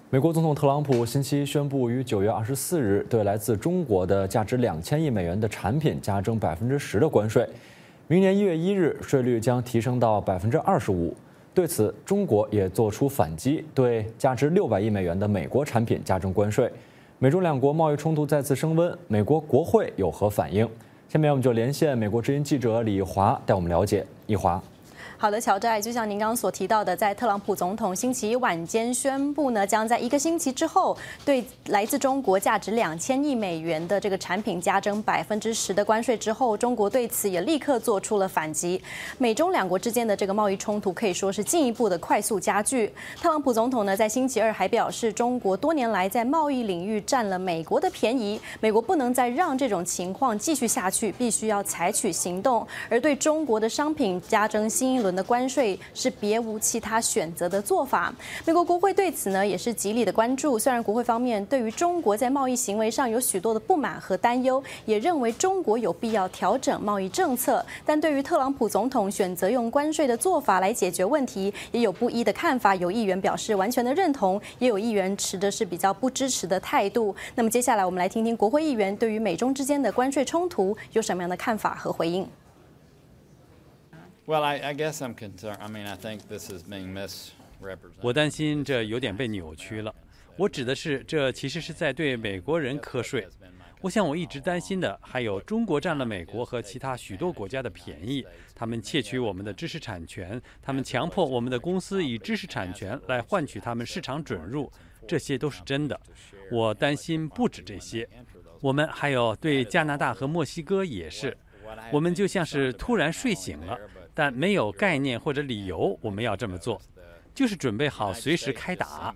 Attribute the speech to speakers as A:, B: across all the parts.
A: 美国总统特朗普星期一宣布，于9月24日对来自中国的价值2000亿美元的产品加征10%的关税，明年1月1日税率将提升到25%。对此，中国也做出反击，对价值600亿美元的美国产品加征关税。美中两国贸易冲突再次升温，美国国会有何反应？下面我们就连线美国之音记者李华带我们了解。易华。
B: 好的，乔寨，就像您刚刚所提到的，在特朗普总统星期一晚间宣布呢，将在1个星期之后对来自中国价值2000亿美元的这个产品加征10%的关税之后，中国对此也立刻做出了反击。美中两国之间的这个贸易冲突可以说是进一步的快速加剧。特朗普总统呢，在星期二还表示，中国多年来在贸易领域占了美国的便宜，美国不能再让这种情况继续下去，必须要采取行动。而对中国的商品加征新一轮的关税是别无其他选择的做法。美国国会对此呢也是极力的关注。虽然国会方面对于中国在贸易行为上有许多的不满和担忧，也认为中国有必要调整贸易政策，但对于特朗普总统选择用关税的做法来解决问题，也有不一的看法。有议员表示完全的认同，也有议员持的是比较不支持的态度。那么接下来我们来听听国会议员对于美中之间的关税冲突有什么样的看法和回应。
C: Well, I guess I'm concerned. I mean, I think this is being misrepresented.
D: 我担心这有点被扭曲了。我指的是，这其实是在对美国人课税。我想，我一直担心的还有中国占了美国和其他许多国家的便宜，他们窃取我们的知识产权，他们强迫我们的公司以知识产权来换取他们市场准入，这些都是真的。我担心不止这些，我们还有对加拿大和墨西哥也是，我们就像是突然睡醒了。但没有概念或者理由，我们要这么做，就是准备好随时开打。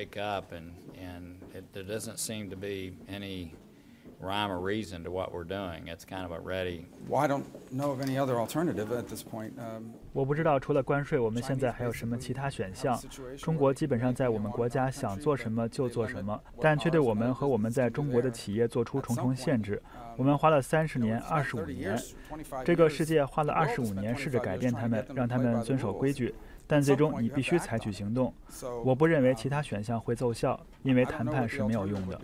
C: Rhyme or reason to what we're doing. It's kind of a ready.
E: Well, I don't know of any other alternative at this point.
F: 我不知道除了关税，我们现在还有什么其他选项。中国基本上在我们国家想做什么就做什么，但却对我们和我们在中国的企业做出重重限制。我们花了30年、25年，这个世界花了25年试着改变他们，让他们遵守规矩。但最终你必须采取行动。我不认为其他选项会奏效，因为谈判是没有用的。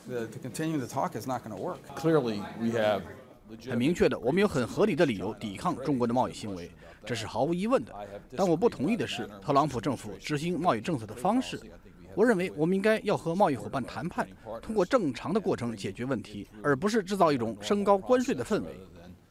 G: 很明确的，我们有很合理的理由抵抗中国的贸易行为，这是毫无疑问的。但我不同意的是，特朗普政府执行贸易政策的方式。我认为我们应该要和贸易伙伴谈判，通过正常的过程解决问题，而不是制造一种升高关税的氛围。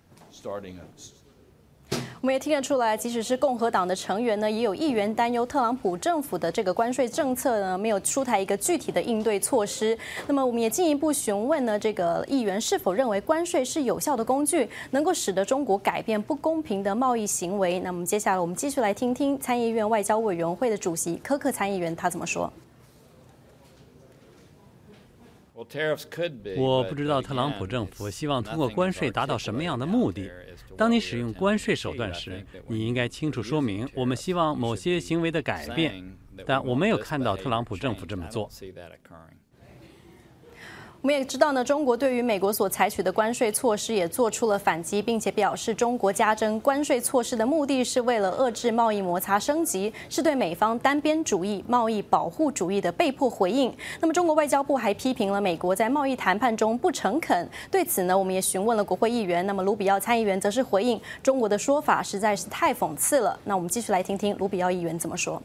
B: 我们也听得出来，即使是共和党的成员呢，也有议员担忧特朗普政府的这个关税政策呢，没有出台一个具体的应对措施。那么，我们也进一步询问呢，这个议员是否认为关税是有效的工具，能够使得中国改变不公平的贸易行为。那么，接下来我们继续来听听参议院外交委员会的主席柯克参议员他怎么说。
D: 我不知道特朗普政府希望通过关税达到什么样的目的。当你使用关税手段时，你应该清楚说明我们希望某些行为的改变，但我没有看到特朗普政府这么做。
B: 我们也知道呢，中国对于美国所采取的关税措施也做出了反击，并且表示中国加征关税措施的目的是为了遏制贸易摩擦升级，是对美方单边主义、贸易保护主义的被迫回应。那么，中国外交部还批评了美国在贸易谈判中不诚恳。对此呢，我们也询问了国会议员，那么卢比奥参议员则是回应中国的说法实在是太讽刺了。那我们继续来听听卢比奥议员怎么说。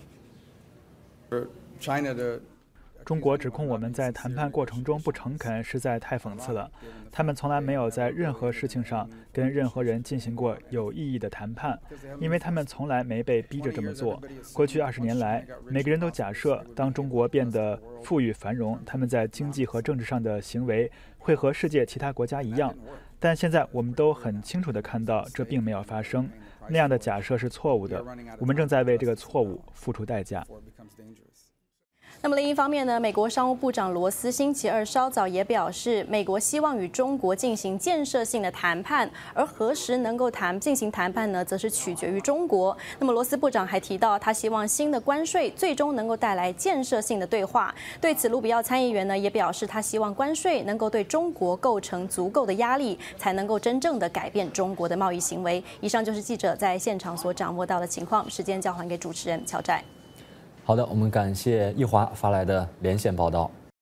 F: 中国指控我们在谈判过程中不诚恳，实在太讽刺了。他们从来没有在任何事情上跟任何人进行过有意义的谈判，因为他们从来没被逼着这么做。过去20年来，每个人都假设，当中国变得富裕繁荣，他们在经济和政治上的行为会和世界其他国家一样。但现在我们都很清楚地看到，这并没有发生。那样的假设是错误的，我们正在为这个错误付出代价。
B: 那么另一方面呢，美国商务部长罗斯星期二稍早也表示，美国希望与中国进行建设性的谈判，而何时能够进行谈判呢，则是取决于中国。那么罗斯部长还提到，他希望新的关税最终能够带来建设性的对话。对此，卢比奥参议员呢也表示，他希望关税能够对中国构成足够的压力，才能够真正的改变中国的贸易行为。以上就是记者在现场所掌握到的情况。时间交还给主持人乔寨。
A: 好的，我们感谢易华发来的连线报道。